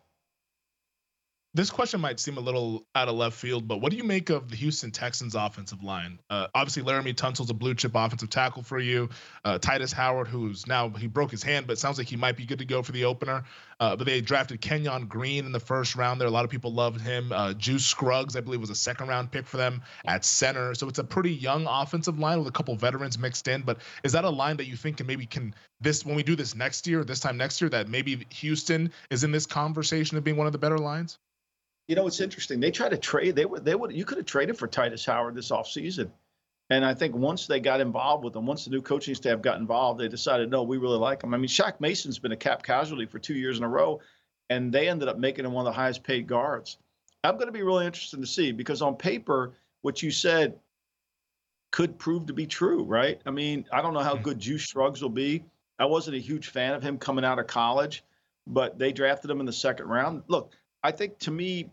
This question might seem a little out of left field, but what do you make of the Houston Texans offensive line? Obviously, Laramie Tunsil's a blue chip offensive tackle for you. Titus Howard, he broke his hand, but it sounds like he might be good to go for the opener. But they drafted Kenyon Green in the first round there. A lot of people loved him. Juice Scruggs, I believe, was a second-round pick for them at center. So it's a pretty young offensive line with a couple veterans mixed in. But is that a line that you think when we do this this time next year, that maybe Houston is in this conversation of being one of the better lines? It's interesting. They tried to trade. You could have traded for Titus Howard this offseason. And I think once they got involved with him, once the new coaching staff got involved, they decided, no, we really like him. I mean, Shaq Mason's been a cap casualty for 2 years in a row, and they ended up making him one of the highest paid guards. I'm going to be really interested to see because on paper, what you said could prove to be true, right? I mean, I don't know how good Juice Scruggs will be. I wasn't a huge fan of him coming out of college, but they drafted him in the second round. Look, I think to me,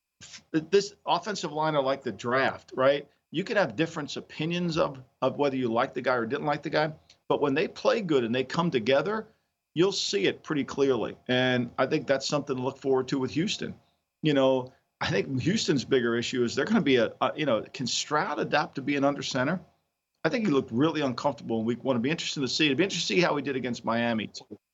this offensive line are like the draft, right? You can have different opinions of whether you like the guy or didn't like the guy, but when they play good and they come together, you'll see it pretty clearly. And I think that's something to look forward to with Houston. I think Houston's bigger issue is they're going to be can Stroud adapt to be an under center? I think he looked really uncomfortable in week one. It'd be interesting to see. It'd be interesting to see how he did against Miami.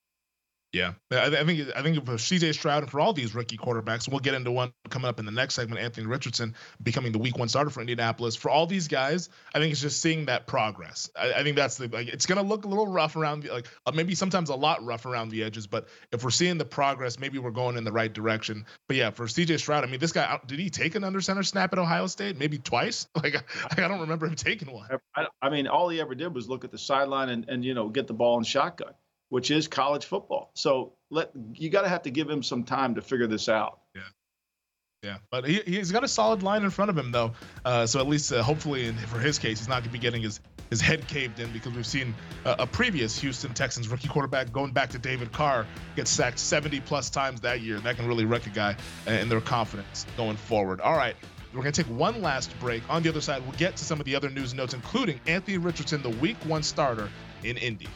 Yeah, I think for C.J. Stroud and for all these rookie quarterbacks, we'll get into one coming up in the next segment, Anthony Richardson becoming the week one starter for Indianapolis. For all these guys, I think it's just seeing that progress. I think that's it's going to look a little rough around maybe sometimes a lot rough around the edges, but if we're seeing the progress, maybe we're going in the right direction. But yeah, for C.J. Stroud, I mean, this guy, did he take an under center snap at Ohio State? Maybe twice? I don't remember him taking one. I mean, all he ever did was look at the sideline and get the ball in shotgun, which is college football. So you got to have to give him some time to figure this out. Yeah. But he's got a solid line in front of him, though. So at least hopefully for his case, he's not going to be getting his head caved in because we've seen a previous Houston Texans rookie quarterback going back to David Carr get sacked 70 plus times that year. That can really wreck a guy in their confidence going forward. All right. We're going to take one last break. On the other side, we'll get to some of the other news and notes, including Anthony Richardson, the Week 1 starter in Indy.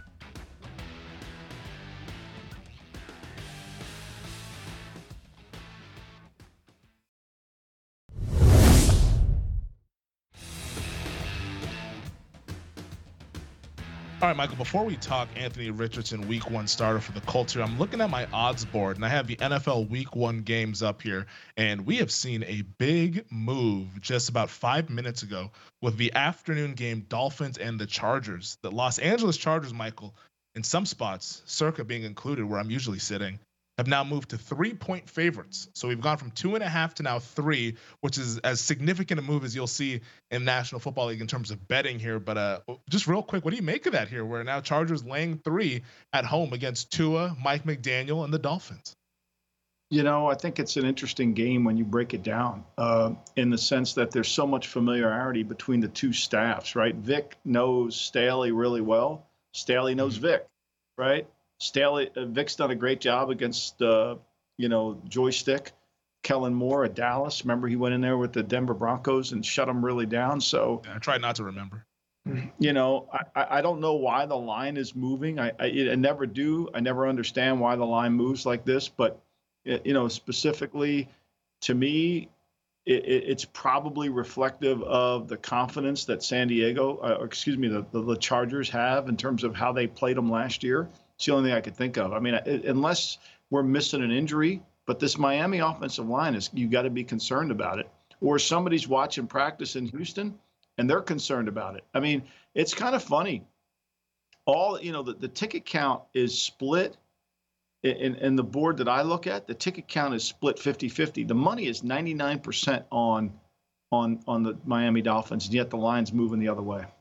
All right, Michael, before we talk Anthony Richardson, Week 1 starter for the Colts here, I'm looking at my odds board, and I have the NFL Week 1 games up here, and we have seen a big move just about 5 minutes ago with the afternoon game, Dolphins and the Chargers. The Los Angeles Chargers, Michael, in some spots, circa being included where I'm usually sitting, have now moved to 3-point favorites. So we've gone from 2.5 to now 3, which is as significant a move as you'll see in National Football League in terms of betting here. But just real quick, what do you make of that here, where now Chargers laying 3 at home against Tua, Mike McDaniel, and the Dolphins? You know, I think it's an interesting game when you break it down in the sense that there's so much familiarity between the two staffs, right? Vic knows Staley really well. Staley knows Vic, right? Vic's done a great job against, joystick. Kellen Moore at Dallas. Remember, he went in there with the Denver Broncos and shut them really down. So I tried not to remember. You know, I don't know why the line is moving. I never do. I never understand why the line moves like this. But, specifically to me, it's probably reflective of the confidence that the Chargers have in terms of how they played them last year. It's the only thing I could think of. I mean, unless we're missing an injury, but this Miami offensive line you got to be concerned about it. Or somebody's watching practice in Houston and they're concerned about it. I mean, it's kind of funny. The ticket count is split in the board that I look at. The ticket count is split 50-50. The money is 99% on the Miami Dolphins, and yet the line's moving the other way.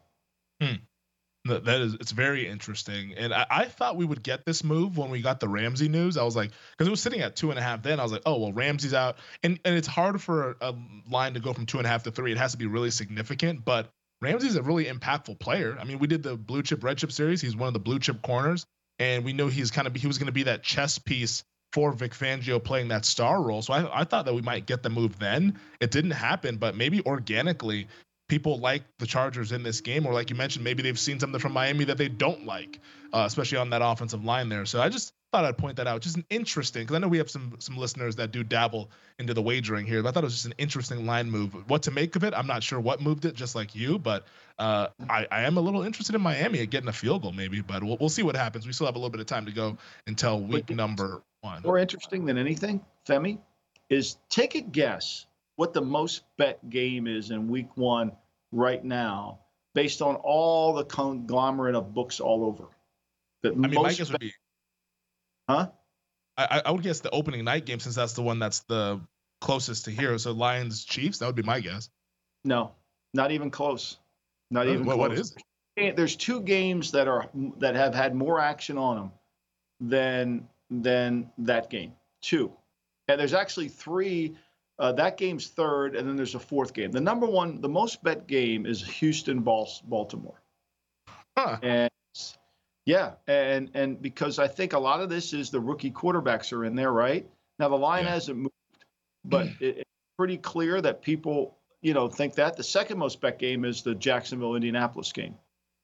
It's very interesting. And I thought we would get this move when we got the Ramsey news. I was like, because it was sitting at 2.5 then. I was like, oh, well, Ramsey's out. And it's hard for a line to go from 2.5 to 3. It has to be really significant. But Ramsey's a really impactful player. I mean, we did the blue chip, red chip series. He's one of the blue chip corners. And we know he was going to be that chess piece for Vic Fangio playing that star role. So I thought that we might get the move then. It didn't happen, but maybe organically, people like the Chargers in this game, or like you mentioned, maybe they've seen something from Miami that they don't like, especially on that offensive line there. So I just thought I'd point that out. Just an interesting, because I know we have some listeners that do dabble into the wagering here, but I thought it was just an interesting line move. What to make of it, I'm not sure what moved it, just like you, but I am a little interested in Miami at getting a field goal maybe, but we'll see what happens. We still have a little bit of time to go until week number 1. More interesting than anything, Femi, is take a guess what the most bet game is in week 1 right now, based on all the conglomerate of books all over. My guess would be, huh? I would guess the opening night game, since that's the one that's the closest to here. So Lions Chiefs, that would be my guess. No, not even close. Not even close. What is it? There's 2 games that have had more action on them than that game. 2, and there's actually 3. That game's 3rd, and then there's a 4th game. The number 1, the most bet game is Houston-Baltimore. Huh. And yeah, and because I think a lot of this is the rookie quarterbacks are in there, right? Now the line hasn't moved, but it's pretty clear that people, think that. The second most bet game is the Jacksonville-Indianapolis game,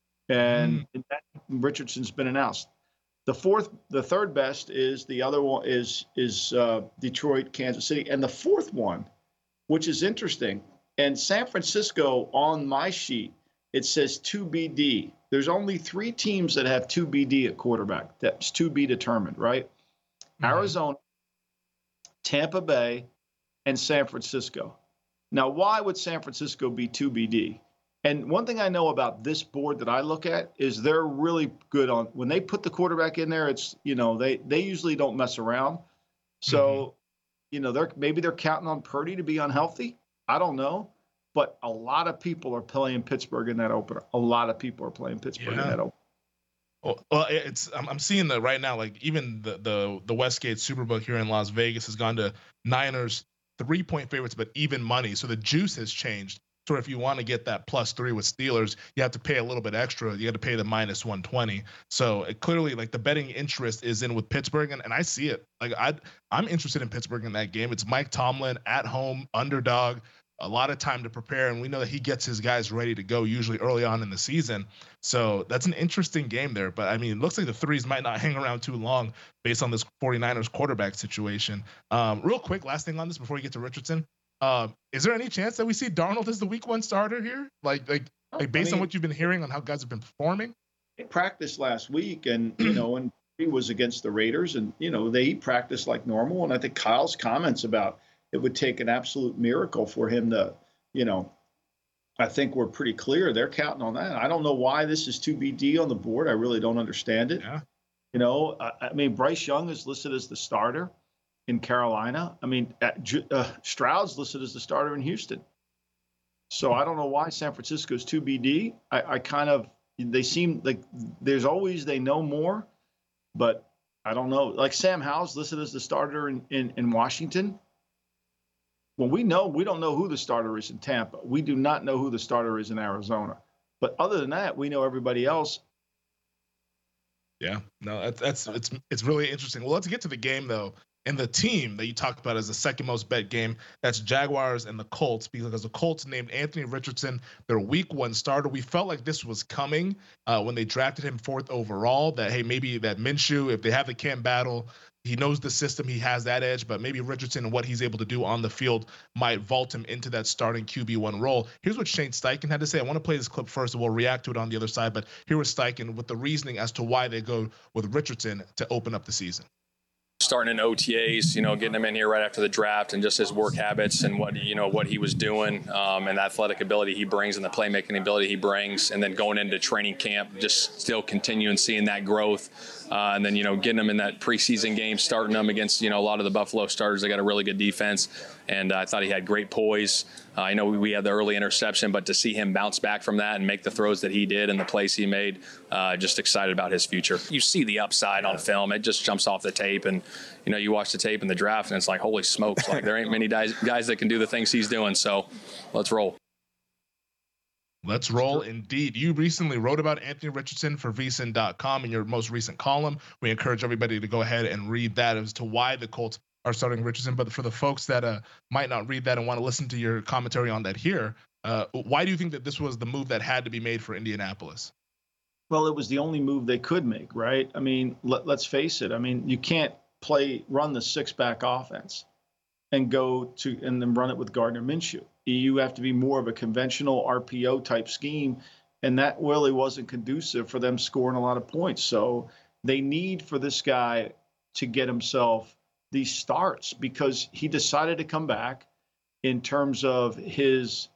and that Richardson's been announced. The third best is the other one is Detroit, Kansas City, and the 4th one, which is interesting. And San Francisco on my sheet, it says 2BD. There's only 3 teams that have 2BD at quarterback. That's to be determined, right? Arizona, Tampa Bay, and San Francisco. Now, why would San Francisco be 2BD? And one thing I know about this board that I look at is they're really good on when they put the quarterback in there. It's they usually don't mess around. So maybe they're counting on Purdy to be unhealthy. I don't know, but a lot of people are playing Pittsburgh in that opener. A lot of people are playing Pittsburgh in that opener. Well, I'm seeing that right now. Like even the Westgate Superbook here in Las Vegas has gone to Niners 3-point favorites, but even money. So the juice has changed. So if you want to get that +3 with Steelers, you have to pay a little bit extra. You got to pay the -120. So it clearly, like, the betting interest is in with Pittsburgh, and I see it. Like, I'm interested in Pittsburgh in that game. It's Mike Tomlin at home, underdog, a lot of time to prepare, and we know that he gets his guys ready to go usually early on in the season. So that's an interesting game there. But, I mean, it looks like the threes might not hang around too long based on this 49ers quarterback situation. Real quick, last thing on this before we get to Richardson. Is there any chance that we see Darnold as the week 1 starter here? Like based on what you've been hearing on how guys have been performing? He practiced last week, and, and he was against the Raiders, and, they practiced like normal. And I think Kyle's comments about it would take an absolute miracle for him to, I think we're pretty clear. They're counting on that. I don't know why this is 2BD on the board. I really don't understand it. Yeah. I mean, Bryce Young is listed as the starter in Carolina. I mean, Stroud's listed as the starter in Houston. So I don't know why San Francisco is 2BD. They seem like they know more, but I don't know. Like Sam Howell's listed as the starter in Washington. Well, we don't know who the starter is in Tampa. We do not know who the starter is in Arizona. But other than that, we know everybody else. Yeah, no, it's really interesting. Well, let's get to the game though. And the team that you talked about as the second most bet game, that's Jaguars and the Colts, because the Colts named Anthony Richardson their week 1 starter. We felt like this was coming when they drafted him 4th overall, that, hey, maybe that Minshew, if they have the camp battle, he knows the system, he has that edge, but maybe Richardson and what he's able to do on the field might vault him into that starting QB1 role. Here's what Shane Steichen had to say. I want to play this clip first, and we'll react to it on the other side, but here was Steichen with the reasoning as to why they go with Richardson to open up the season. Starting in OTAs, getting him in here right after the draft, and just his work habits and what he was doing, and the athletic ability he brings and the playmaking ability he brings, and then going into training camp, just still continuing seeing that growth, and then getting him in that preseason game, starting him against a lot of the Buffalo starters. They got a really good defense, and I thought he had great poise. I know we had the early interception, but to see him bounce back from that and make the throws that he did and the plays he made, just excited about his future. You see the upside on film. It just jumps off the tape, and you watch the tape in the draft, and it's like, holy smokes, like there ain't many guys that can do the things he's doing. So let's roll. Let's roll indeed. You recently wrote about Anthony Richardson for VSiN.com in your most recent column. We encourage everybody to go ahead and read that as to why the Colts are starting Richardson. But for the folks that might not read that and want to listen to your commentary on that here, why do you think that this was the move that had to be made for Indianapolis? Well, it was the only move they could make, right? I mean, let's face it. I mean, you can't run the 6-back offense and then run it with Gardner Minshew. You have to be more of a conventional RPO type scheme, and that really wasn't conducive for them scoring a lot of points. So they need for this guy to get himself these starts, because he decided to come back in terms of his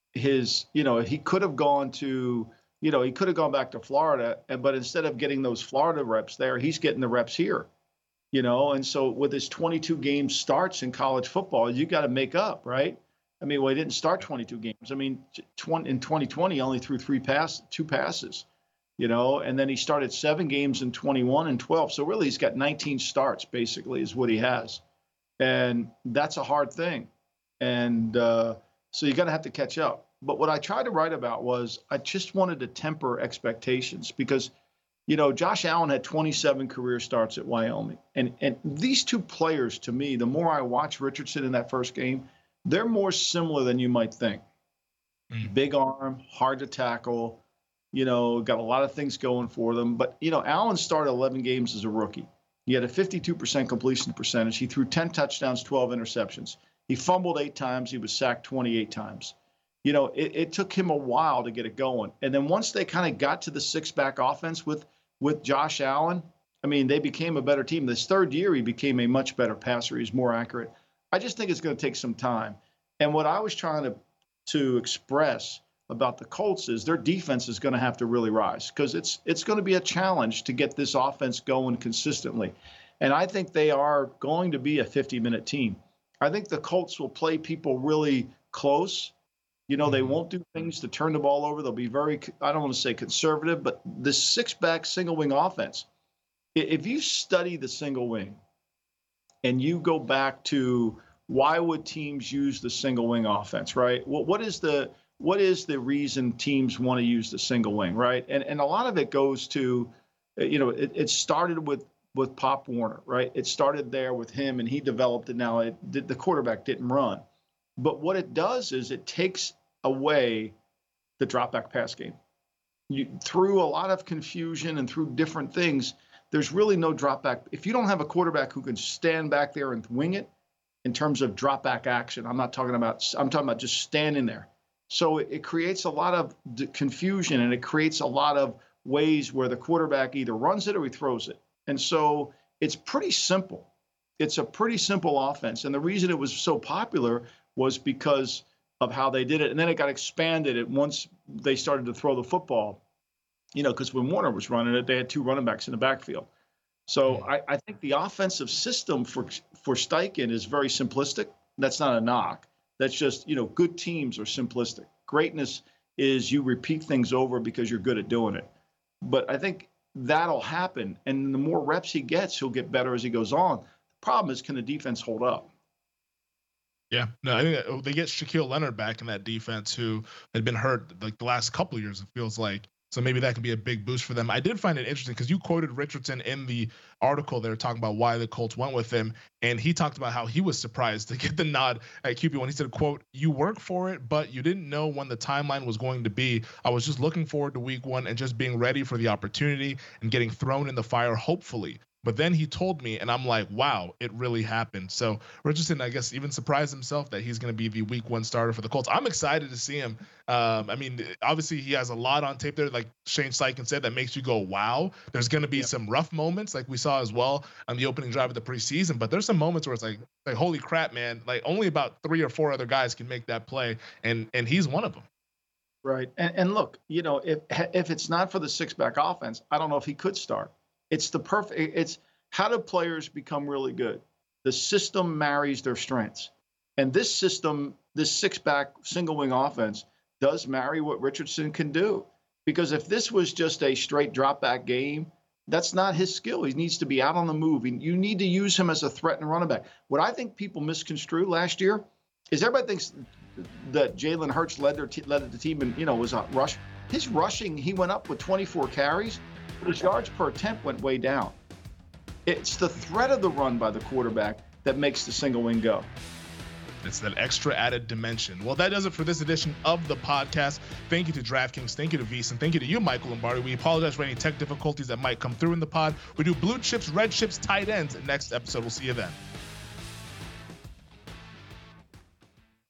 he could have gone to he could have gone back to Florida, but instead of getting those Florida reps there, he's getting the reps here. And so with his 22 game starts in college football, you got to make up, right? I mean, well, he didn't start 22 games. I mean, in 2020, he only threw 2 passes, and then he started 7 games in 21 and 12. So really, he's got 19 starts, basically, is what he has. And that's a hard thing. And so you're going to have to catch up. But what I tried to write about was I just wanted to temper expectations, because Josh Allen had 27 career starts at Wyoming. And these two players, to me, the more I watch Richardson in that first game, they're more similar than you might think. Big arm, hard to tackle, got a lot of things going for them. But, Allen started 11 games as a rookie. He had a 52% completion percentage. He threw 10 touchdowns, 12 interceptions. He fumbled 8 times. He was sacked 28 times. It took him a while to get it going. And then once they kind of got to the 6-back offense with Josh Allen, I mean, they became a better team. This third year, he became a much better passer. He's more accurate. I just think it's going to take some time. And what I was trying to express about the Colts is their defense is going to have to really rise, because it's going to be a challenge to get this offense going consistently. And I think they are going to be a 50-minute team. I think the Colts will play people really close. They won't do things to turn the ball over. They'll be very, I don't want to say conservative, but the 6-back single wing offense, if you study the single wing and you go back to why would teams use the single wing offense, right? Well, what is the what is the reason teams want to use the single wing, right? And a lot of it goes to, it started with Pop Warner, right? It started there with him, and he developed it. Now, the quarterback didn't run. But what it does is it takes away the drop-back pass game. Through a lot of confusion and through different things, there's really no drop-back. If you don't have a quarterback who can stand back there and wing it in terms of drop-back action, I'm talking about just standing there. So it creates a lot of confusion, and it creates a lot of ways where the quarterback either runs it or he throws it. And so it's pretty simple. It's a pretty simple offense. And the reason it was so popular was because of how they did it. And then it got expanded once they started to throw the football, because when Warner was running it, they had 2 running backs in the backfield. So I think the offensive system for Steichen is very simplistic. That's not a knock. That's just, good teams are simplistic. Greatness is you repeat things over because you're good at doing it. But I think that'll happen. And the more reps he gets, he'll get better as he goes on. The problem is, can the defense hold up? Yeah, no, I think they get Shaquille Leonard back in that defense, who had been hurt like the last couple of years, it feels like. So maybe that could be a big boost for them. I did find it interesting because you quoted Richardson in the article there talking about why the Colts went with him. And he talked about how he was surprised to get the nod at QB1. He said, quote, "You work for it, but you didn't know when the timeline was going to be. I was just looking forward to week 1 and just being ready for the opportunity and getting thrown in the fire, hopefully. But then he told me, and I'm like, wow, it really happened." So Richardson, I guess, even surprised himself that he's going to be the week 1 starter for the Colts. I'm excited to see him. Obviously, he has a lot on tape there, like Shane Steichen said, that makes you go, wow. There's going to be some rough moments, like we saw as well on the opening drive of the preseason. But there's some moments where it's like holy crap, man. Like, only about 3 or 4 other guys can make that play, and he's one of them. Right. And look, if it's not for the 6-back offense, I don't know if he could start. It's how do players become really good? The system marries their strengths. And this system, this 6-back single wing offense, does marry what Richardson can do. Because if this was just a straight drop back game, that's not his skill. He needs to be out on the move. You need to use him as a threat and running back. What I think people misconstrue last year is everybody thinks that Jalen Hurts led the team and, was a rush. His rushing, he went up with 24 carries. His yards per attempt went way down. It's the threat of the run by the quarterback that makes the single wing go. It's that extra added dimension. Well, that does it for this edition of the podcast. Thank you to DraftKings. Thank you to VSiN. Thank you to you, Michael Lombardi. We apologize for any tech difficulties that might come through in the pod. We do blue chips, red chips, tight ends. Next episode, we'll see you then.